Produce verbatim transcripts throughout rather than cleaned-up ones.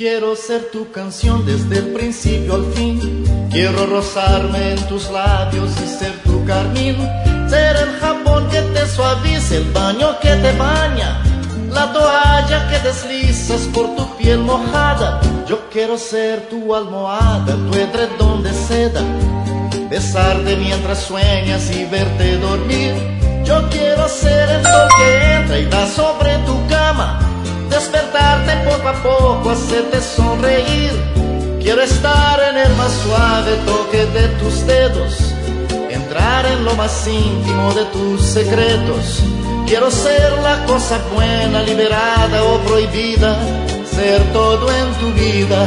Quiero ser tu canción desde el principio al fin. Quiero rozarme en tus labios y ser tu carmín. Ser el jabón que te suaviza, el baño que te baña, la toalla que deslizas por tu piel mojada. Yo quiero ser tu almohada, tu edredón de seda, besarte mientras sueñas y verte dormir. Yo quiero ser el sol que entra y da sobre tu cama, despertarte poco a poco, hacerte sonreír. Quiero estar en el más suave toque de tus dedos, entrar en lo más íntimo de tus secretos. Quiero ser la cosa buena, liberada o prohibida, ser todo en tu vida.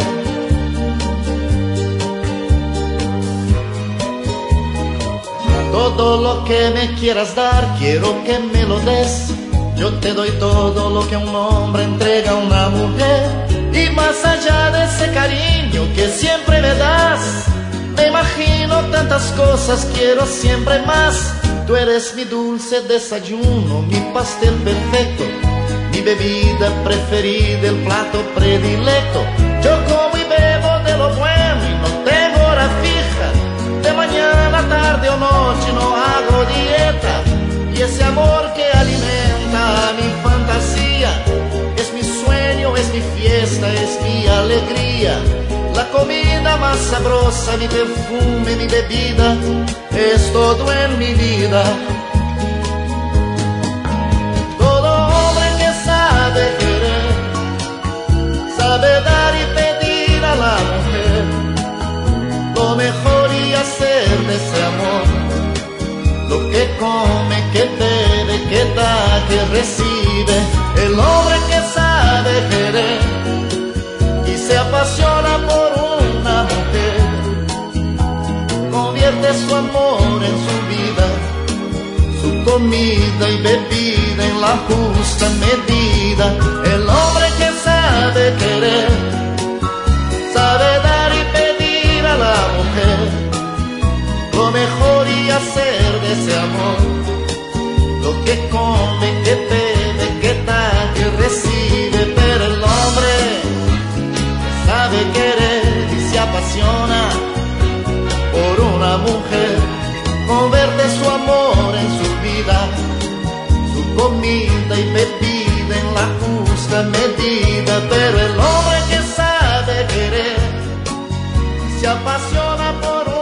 Todo lo que me quieras dar, quiero que me lo des. Yo te doy todo lo que un hombre entrega a una mujer. Y más allá de ese cariño que siempre me das, me imagino tantas cosas, quiero siempre más. Tú eres mi dulce desayuno, mi pastel perfecto, mi bebida preferida, el plato predilecto. Yo como y bebo de lo bueno y no tengo hora fija, de mañana, tarde o noche no hago dieta. Y ese amor que alimenta mi fantasía es mi sueño, es mi fiesta, es mi alegría. La comida más sabrosa, mi perfume, mi bebida, es todo en mi vida. Todo hombre que sabe querer, sabe dar y pedir a la mujer lo mejor y hacer de ese amor lo que come, que bebe, que da, que recibe. El hombre que sabe querer y se apasiona por una mujer, convierte su amor en su vida, su comida y bebida en la justa medida. El hombre que sabe querer, sabe dar y pedir a la mujer lo mejor y hacer de ese amor lo que come, que bebe, que da, que recibe. Pero el hombre sabe querer y se apasiona por una mujer, convierte su amor en su vida, su comida y bebida en la justa medida. Pero el hombre que sabe querer y se apasiona por una